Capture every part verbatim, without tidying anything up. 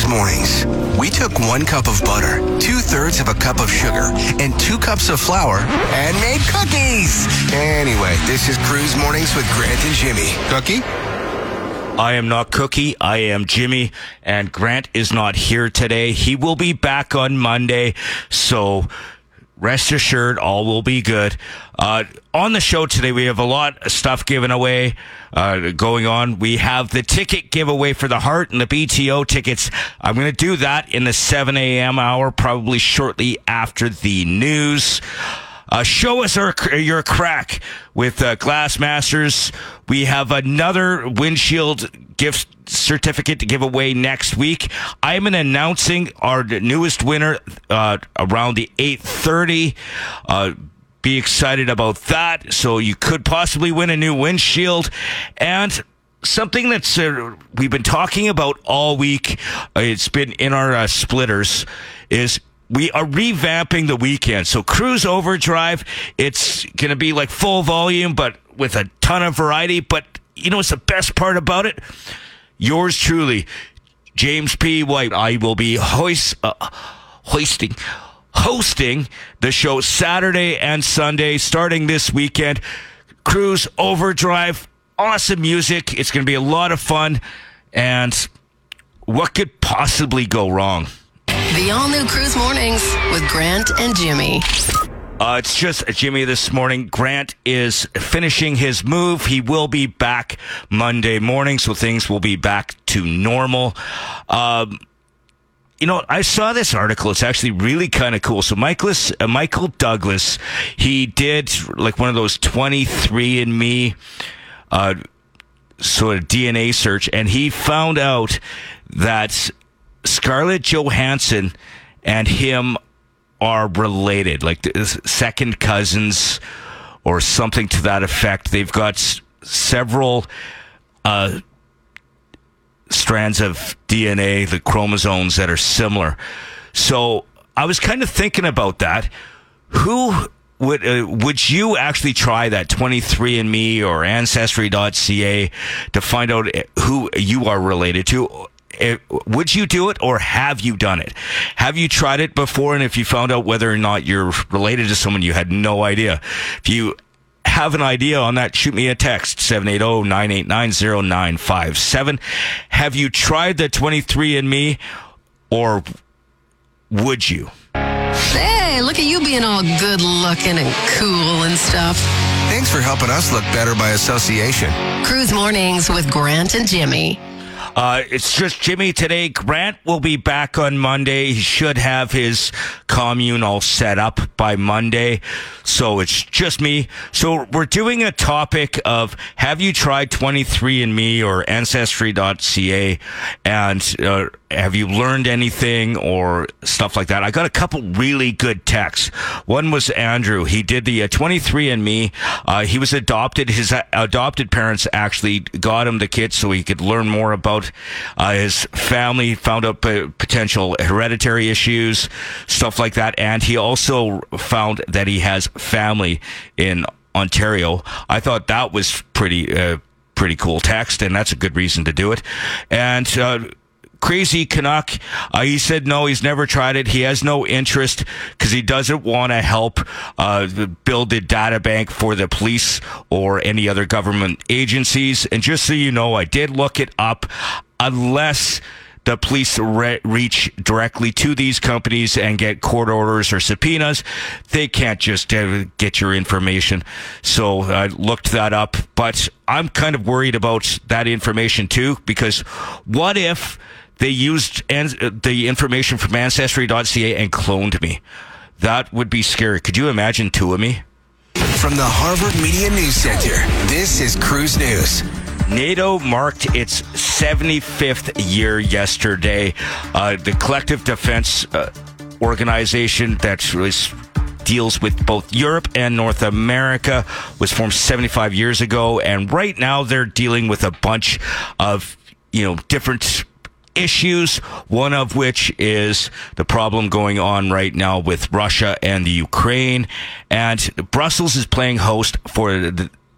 Cruise Mornings. We took one cup of butter, two-thirds of a cup of sugar, and two cups of flour, and made cookies. Anyway, this is Cruise Mornings with Grant and Jimmy. Cookie? I am not Cookie. I am Jimmy, and Grant is not here today. He will be back on Monday, so rest assured, all will be good. Uh, on the show today, we have a lot of stuff given away, uh, going on. We have the ticket giveaway for the Heart and the B T O tickets. I'm going to do that in the seven a.m. hour, probably shortly after the news. Uh, show us our, your crack with uh, Glassmasters. We have another windshield gift certificate to give away next week. I'm announcing our newest winner uh, around the eight thirty. Uh, be excited about that. So you could possibly win a new windshield. And something that's uh, we've been talking about all week, uh, it's been in our uh, splitters, is we are revamping the weekend. So Cruise Overdrive, it's going to be like full volume, but with a ton of variety. But you know what's the best part about it? Yours truly, James P. White. I will be hoist, uh, hoisting, hosting the show Saturday and Sunday, starting this weekend. Cruise Overdrive, awesome music. It's going to be a lot of fun. And what could possibly go wrong? The all-new Cruise Mornings with Grant and Jimmy. Uh, it's just Jimmy this morning. Grant is finishing his move. He will be back Monday morning, so things will be back to normal. Um, you know, I saw this article. It's actually really kind of cool. So Michael, uh, Michael Douglas, he did like one of those twenty-three and me uh, sort of D N A search, and he found out that Scarlett Johansson and him are related, like second cousins or something to that effect. They've got s- several uh, strands of D N A, the chromosomes that are similar. So I was kind of thinking about that. Who would uh, would you actually try that twenty-three and me or ancestry dot c a to find out who you are related to? It, would you do it, or have you done it? Have you tried it before? And if you found out whether or not you're related to someone you had no idea, if you have an idea on that, shoot me a text, seven eight zero, nine eight nine, zero nine five seven. Have you tried the twenty-three and me, or would you? Hey, look at you being all good looking and cool and stuff. Thanks for helping us look better by association. Cruise Mornings with Grant and Jimmy. Uh, it's just Jimmy today. Grant will be back on Monday. He should have his commune all set up by Monday. So it's just me. So we're doing a topic of, have you tried twenty-three and me or ancestry dot c a? And uh, have you learned anything or stuff like that? I got a couple really good texts. One was Andrew. He did the uh, twenty-three and me. Uh, he was adopted. His uh, adopted parents actually got him the kit so he could learn more about uh, his family, found out p- potential hereditary issues, stuff like that. And he also found that he has family in Ontario. I thought that was pretty, uh, pretty cool text, and that's a good reason to do it. And, uh, Crazy Canuck, uh, he said no, he's never tried it. He has no interest because he doesn't want to help uh, build a data bank for the police or any other government agencies. And just so you know, I did look it up. Unless the police re- reach directly to these companies and get court orders or subpoenas, they can't just uh, get your information. So I looked that up. But I'm kind of worried about that information too, because what if they used an- the information from ancestry dot c a and cloned me? That would be scary. Could you imagine two of me? From the Harvard Media News Center, this is Cruise News. NATO marked its seventy-fifth year yesterday. Uh, the Collective Defense uh, Organization that was, deals with both Europe and North America was formed seventy-five years ago, and right now they're dealing with a bunch of, you know, different issues, one of which is the problem going on right now with Russia and the Ukraine. And Brussels is playing host for the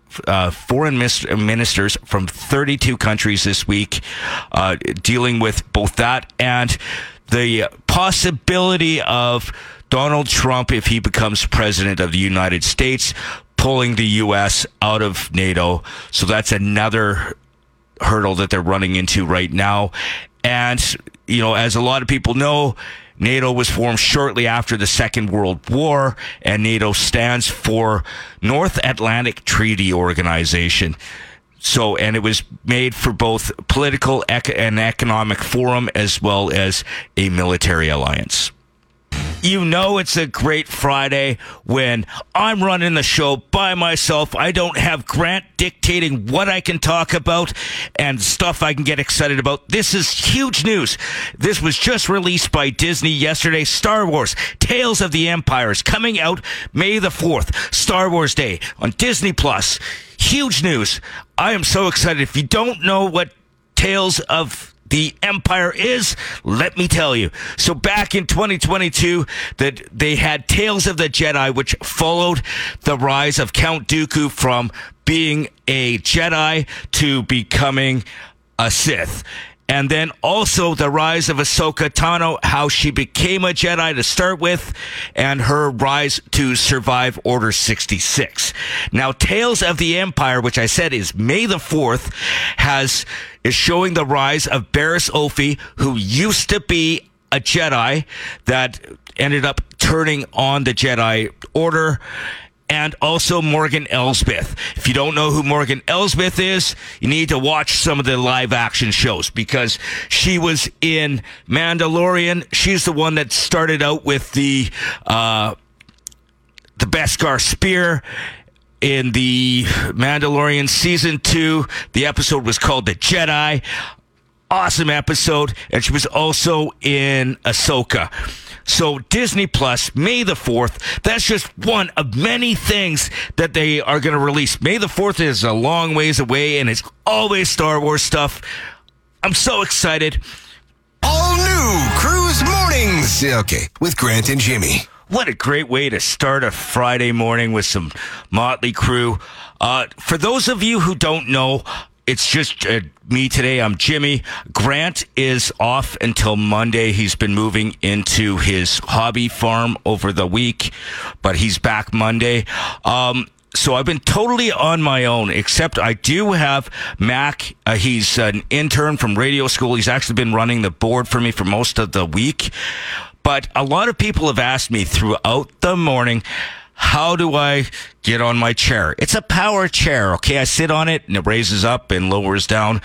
uh, foreign mis- ministers from thirty-two countries this week, uh, dealing with both that and the possibility of Donald Trump, if he becomes president of the United States, pulling the U S out of NATO. So that's another hurdle that they're running into right now. And, you know, as a lot of people know, NATO was formed shortly after the Second World War, and NATO stands for North Atlantic Treaty Organization. So, and it was made for both political ec- and economic forum as well as a military alliance. You know it's a great Friday when I'm running the show by myself. I don't have Grant dictating what I can talk about and stuff I can get excited about. This is huge news. This was just released by Disney yesterday. Star Wars, Tales of the Empire is coming out May the fourth, Star Wars Day on Disney Plus. Huge news. I am so excited. If you don't know what Tales of the Empire is, let me tell you. So back in twenty twenty-two, that they had Tales of the Jedi, which followed the rise of Count Dooku from being a Jedi to becoming a Sith. And then also the rise of Ahsoka Tano, how she became a Jedi to start with, and her rise to survive Order sixty-six. Now, Tales of the Empire, which I said is May the fourth, has is showing the rise of Barriss Offee, who used to be a Jedi that ended up turning on the Jedi Order, and also Morgan Elsbeth. If you don't know who Morgan Elsbeth is, you need to watch some of the live action shows, because she was in Mandalorian. She's the one that started out with the uh, the Beskar spear in the Mandalorian season two. The episode was called The Jedi. Awesome episode. And she was also in Ahsoka. So Disney Plus, May the fourth, that's just one of many things that they are going to release. May the fourth is a long ways away, and it's always Star Wars stuff. I'm so excited. All new Cruise Mornings. Okay, with Grant and Jimmy. What a great way to start a Friday morning with some Motley Crue. Uh, for those of you who don't know, it's just uh, me today. I'm Jimmy. Grant is off until Monday. He's been moving into his hobby farm over the week, but he's back Monday. Um, so I've been totally on my own, except I do have Mac. Uh, he's an intern from radio school. He's actually been running the board for me for most of the week. But a lot of people have asked me throughout the morning, how do I get on my chair? It's a power chair, okay? I sit on it and it raises up and lowers down.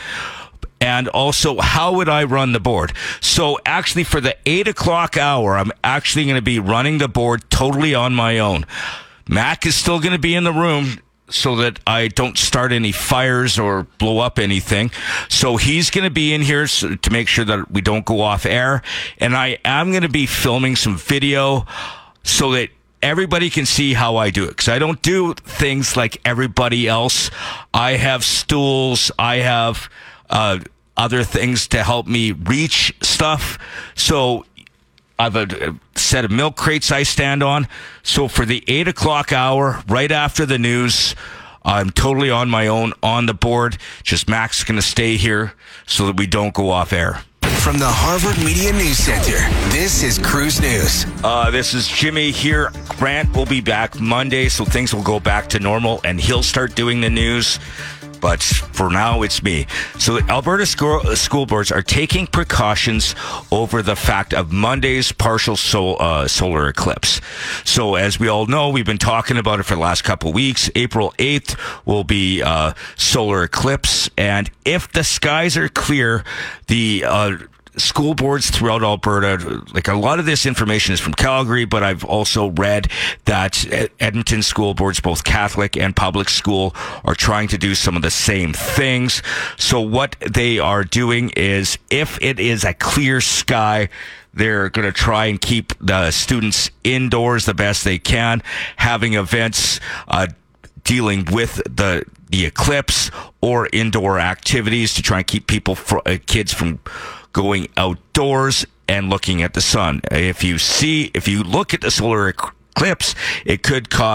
And also, how would I run the board? So actually, for the eight o'clock hour, I'm actually going to be running the board totally on my own. Mac is still going to be in the room so that I don't start any fires or blow up anything. So he's going to be in here so, to make sure that we don't go off air. And I am going to be filming some video so that everybody can see how I do it, because I don't do things like everybody else. I have stools. I have uh, other things to help me reach stuff. So I have a, a set of milk crates I stand on. So for the eight o'clock hour, right after the news, I'm totally on my own on the board. Just Mac's going to stay here so that we don't go off air. From the Harvard Media News Center, this is Cruise News. Uh, this is Jimmy here. Grant will be back Monday, so things will go back to normal, and he'll start doing the news. But for now, it's me. So Alberta school, school boards are taking precautions over the fact of Monday's partial sol, uh, solar eclipse. So as we all know, we've been talking about it for the last couple of weeks. April eighth will be uh, solar eclipse. And if the skies are clear, the uh, school boards throughout Alberta, like a lot of this information is from Calgary, but I've also read that Edmonton school boards, both Catholic and public school, are trying to do some of the same things. So what they are doing is, if it is a clear sky, they're going to try and keep the students indoors the best they can, having events uh, dealing with the the eclipse or indoor activities to try and keep people, fr- uh, kids from going outdoors and looking at the sun. If you see, if you look at the solar eclipse, it could cause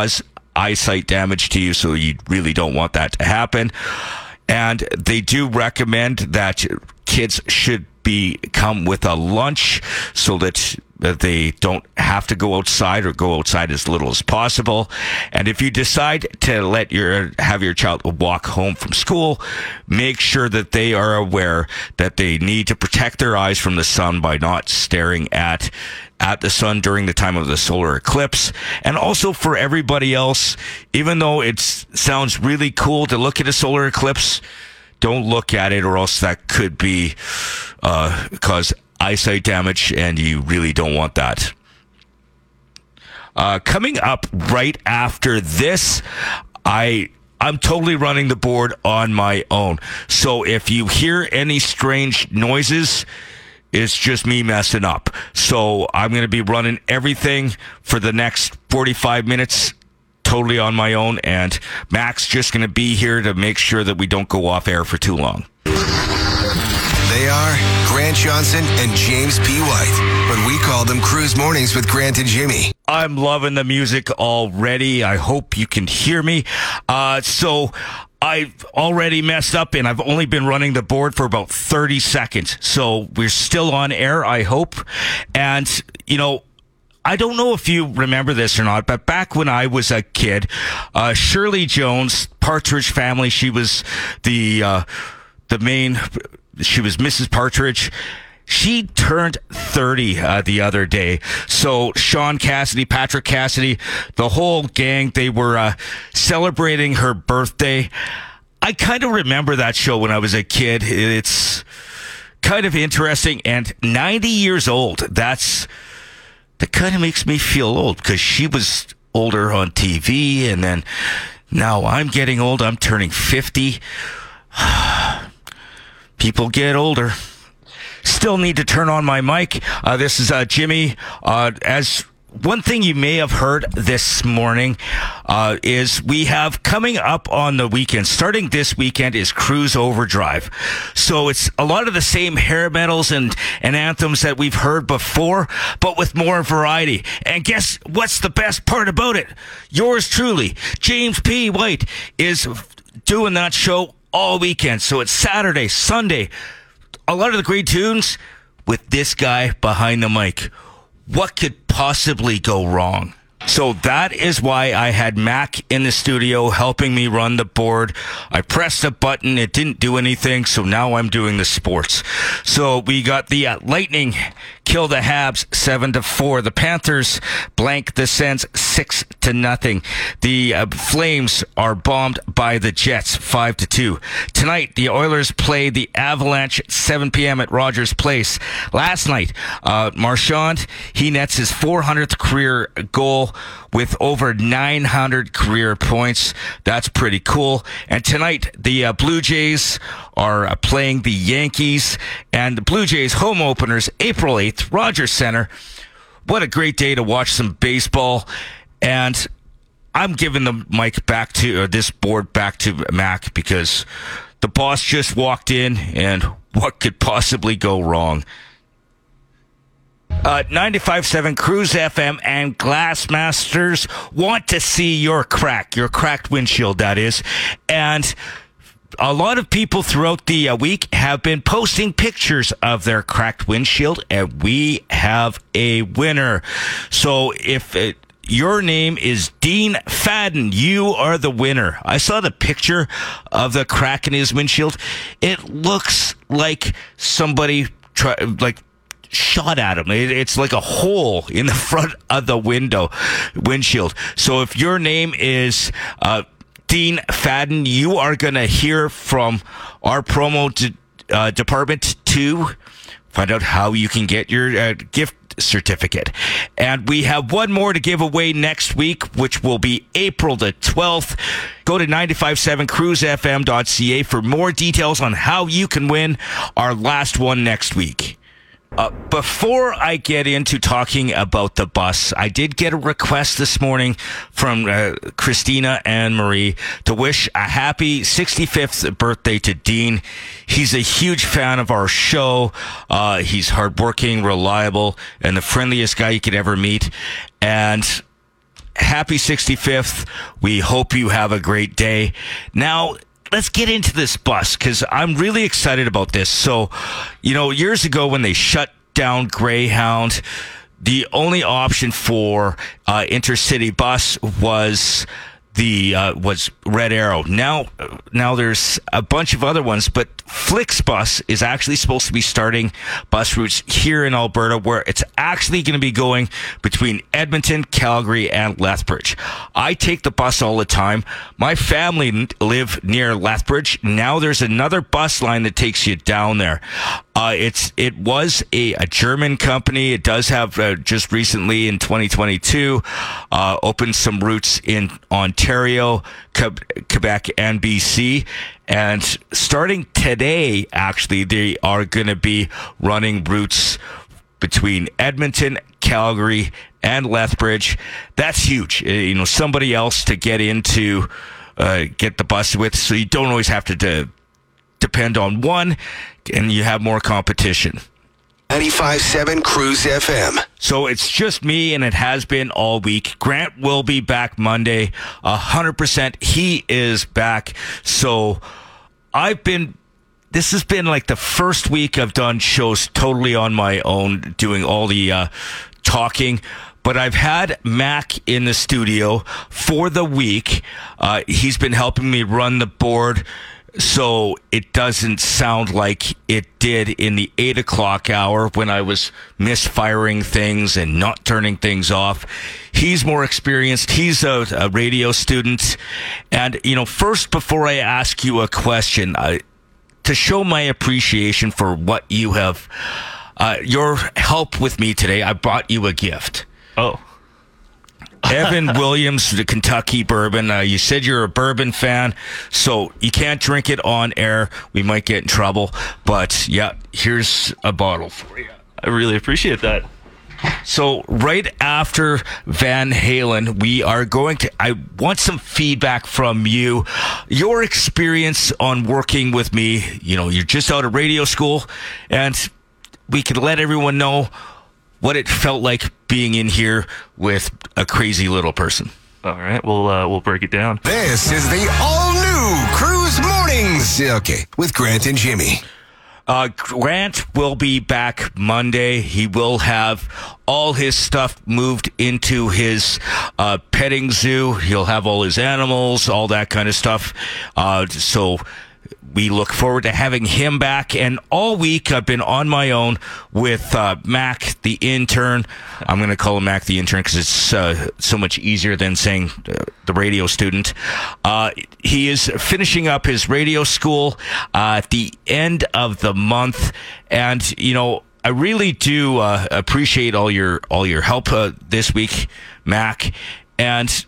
eyesight damage to you, so you really don't want that to happen. And they do recommend that kids should be come with a lunch so that that they don't have to go outside or go outside as little as possible. And if you decide to let your have your child walk home from school, make sure that they are aware that they need to protect their eyes from the sun by not staring at at the sun during the time of the solar eclipse. And also for everybody else, even though it sounds really cool to look at a solar eclipse, don't look at it, or else that could be uh, cause eyesight damage, and you really don't want that. Uh, coming up right after this, I I'm totally running the board on my own. So if you hear any strange noises, it's just me messing up. So I'm going to be running everything for the next forty-five minutes totally on my own, and Mac's just going to be here to make sure that we don't go off air for too long. They are Grant Johnson and James P. White, but we call them Cruise Mornings with Grant and Jimmy. I'm loving the music already. I hope you can hear me. Uh, so I've already messed up, and I've only been running the board for about thirty seconds. So we're still on air, I hope. And, you know, I don't know if you remember this or not, but back when I was a kid, uh, Shirley Jones, Partridge Family, she was the uh, the main... She was Missus Partridge. She turned thirty uh, the other day. So Sean Cassidy, Patrick Cassidy, the whole gang, they were uh, celebrating her birthday. I kind of remember that show when I was a kid. It's kind of interesting. And ninety years old, that's that kind of makes me feel old, because she was older on T V, and then now I'm getting old. I'm turning fifty. People get older. Still need to turn on my mic. Uh, this is uh, Jimmy. Uh, as one thing you may have heard this morning uh, is we have coming up on the weekend, starting this weekend, is Cruise Overdrive. So it's a lot of the same hair metals and, and anthems that we've heard before, but with more variety. And guess what's the best part about it? Yours truly, James P. White, is doing that show all weekend. So it's Saturday, Sunday. A lot of the great tunes with this guy behind the mic. What could possibly go wrong? So that is why I had Mac in the studio helping me run the board. I pressed a button. It didn't do anything. So now I'm doing the sports. So we got the uh, Lightning kill the Habs seven to four. The Panthers blank the Sens six to nothing. The uh, Flames are bombed by the Jets five to two. Tonight, the Oilers play the Avalanche at seven p.m. at Rogers Place. Last night, uh, Marchand, he nets his four hundredth career goal with over nine hundred career points. That's pretty cool. And tonight, the uh, Blue Jays are uh, playing the Yankees, and the Blue Jays home openers April eighth, Rogers Center. What a great day to watch some baseball. And I'm giving the mic back to, or this board back to Mac, because the boss just walked in, and what could possibly go wrong? Uh, ninety-five point seven Cruise F M and Glassmasters want to see your crack, your cracked windshield, that is. And a lot of people throughout the uh, week have been posting pictures of their cracked windshield, and we have a winner. So if it, your name is Dean Fadden, you are the winner. I saw the picture of the crack in his windshield. It looks like somebody try, like shot at him. It's like a hole in the front of the window windshield. So if your name is uh, Dean Fadden, you are going to hear from our promo de- uh, department to find out how you can get your uh, gift certificate. And we have one more to give away next week, which will be April the twelfth. Go to nine five seven cruise f m dot c a for more details on how you can win our last one next week. Uh, before I get into talking about the bus, I did get a request this morning from uh, Christina and Marie to wish a happy sixty-fifth birthday to Dean. He's a huge fan of our show. Uh, he's hardworking, reliable, and the friendliest guy you could ever meet. And happy sixty-fifth. We hope you have a great day. Now, let's get into this bus because I'm really excited about this. So, you know, years ago when they shut down Greyhound, the only option for uh, intercity bus was the uh, was Red Arrow. Now, now there's a bunch of other ones, but Flixbus is actually supposed to be starting bus routes here in Alberta, where it's actually going to be going between Edmonton, Calgary, and Lethbridge. I take the bus all the time. My family live near Lethbridge. Now there's another bus line that takes you down there. Uh, it's it was a, a German company. It does have uh, just recently in twenty twenty-two uh, opened some routes in Ontario, Quebec, and B C. And starting today, actually, they are going to be running routes between Edmonton, Calgary, and Lethbridge. That's huge. Uh, You know, somebody else to get into, uh, get the bus with, so you don't always have to de- depend on one, and you have more competition. ninety-five point seven Cruise F M. So it's just me, and it has been all week. Grant will be back Monday, one hundred percent. He is back. So I've been, this has been like the first week I've done shows totally on my own, doing all the uh, talking. But I've had Mac in the studio for the week. Uh, he's been helping me run the board, so it doesn't sound like it did in the eight o'clock hour when I was misfiring things and not turning things off. He's more experienced. He's a, a radio student. And, you know, first, before I ask you a question, I, to show my appreciation for what you have, uh, your help with me today, I brought you a gift. Oh. Evan Williams, the Kentucky bourbon. Uh, you said you're a bourbon fan, so you can't drink it on air. We might get in trouble. But, yeah, here's a bottle for you. I really appreciate that. So right after Van Halen, we are going to, I want some feedback from you. Your experience on working with me. You know, you're just out of radio school, and we can let everyone know what it felt like being in here with a crazy little person. All right, we'll uh, we'll break it down. This is the all-new Cruise Mornings. Okay, with Grant and Jimmy. Uh, Grant will be back Monday. He will have all his stuff moved into his uh, petting zoo. He'll have all his animals, all that kind of stuff. Uh, so we look forward to having him back. And all week I've been on my own with uh, Mac, the intern. I'm going to call him Mac, the intern, because it's uh, so much easier than saying uh, the radio student. Uh, he is finishing up his radio school uh, at the end of the month. And, you know, I really do uh, appreciate all your all your help uh, this week, Mac. And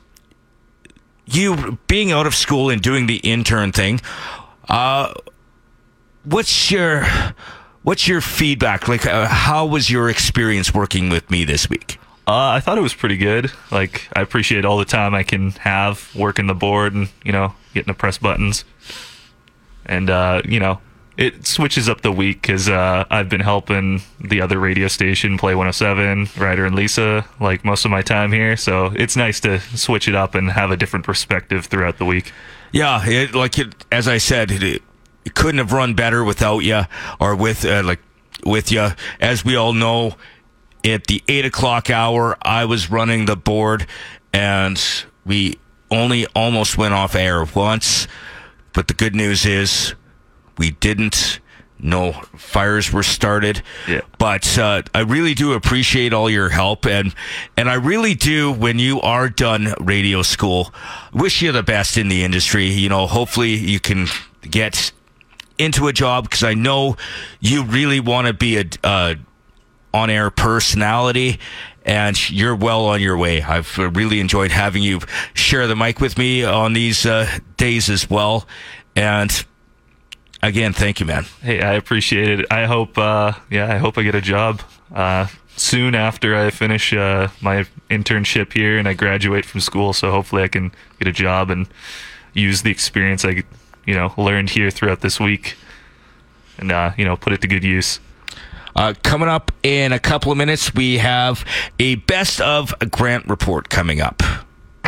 you being out of school and doing the intern thing, Uh, what's your what's your feedback? Like, uh, how was your experience working with me this week? Uh, I thought it was pretty good. Like, I appreciate all the time I can have working the board and, you know, getting to press buttons. And, uh, you know, it switches up the week because uh, I've been helping the other radio station play one oh seven, Ryder and Lisa, like most of my time here. So it's nice to switch it up and have a different perspective throughout the week. Yeah, it, like it, as I said, it, it couldn't have run better without you, or with uh, like with you. As we all know, at the eight o'clock hour, I was running the board, and we only almost went off air once. But the good news is, we didn't. No fires were started. Yeah. But uh, I really do appreciate all your help. And, and I really do, when you are done radio school, wish you the best in the industry. You know, hopefully you can get into a job, because I know you really want to be a uh, on-air personality, and you're well on your way. I've really enjoyed having you share the mic with me on these uh, days as well. And again, thank you, man. Hey, I appreciate it. I hope, uh, yeah, I hope I get a job uh, soon after I finish uh, my internship here and I graduate from school. So hopefully I can get a job and use the experience I, you know, learned here throughout this week, and uh, you know, put it to good use. Uh, coming up in a couple of minutes, we have a best of Grant report coming up.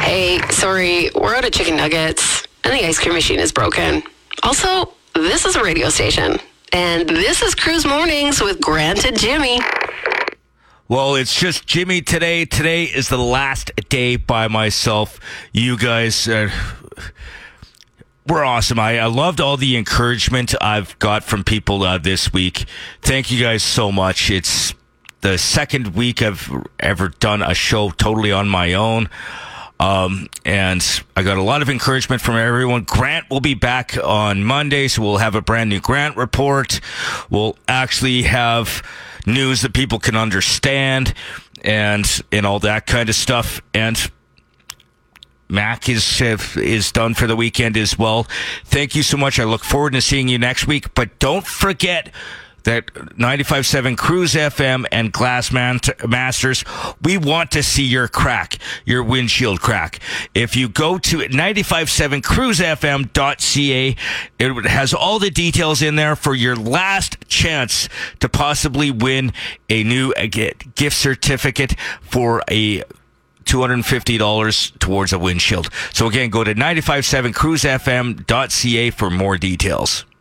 Hey, sorry, we're out of chicken nuggets, and the ice cream machine is broken. Also, this is a radio station, and this is Cruise Mornings with Grant and Jimmy. Well, it's just Jimmy today. Today is the last day by myself. You guys uh, were awesome. I, I loved all the encouragement I've got from people uh, this week. Thank you guys so much. It's the second week I've ever done a show totally on my own. Um, and I got a lot of encouragement from everyone. Grant will be back on Monday, so we'll have a brand new Grant report. We'll actually have news that people can understand and, and all that kind of stuff. And Mac is, uh, is done for the weekend as well. Thank you so much. I look forward to seeing you next week, but don't forget that ninety-five point seven Cruise F M and Glass Man- Masters, we want to see your crack, your windshield crack. If you go to ninety-five point seven cruise f m dot c a, it has all the details in there for your last chance to possibly win a new a gift certificate for a two hundred fifty dollars towards a windshield. So again, go to ninety-five point seven cruise f m dot c a for more details.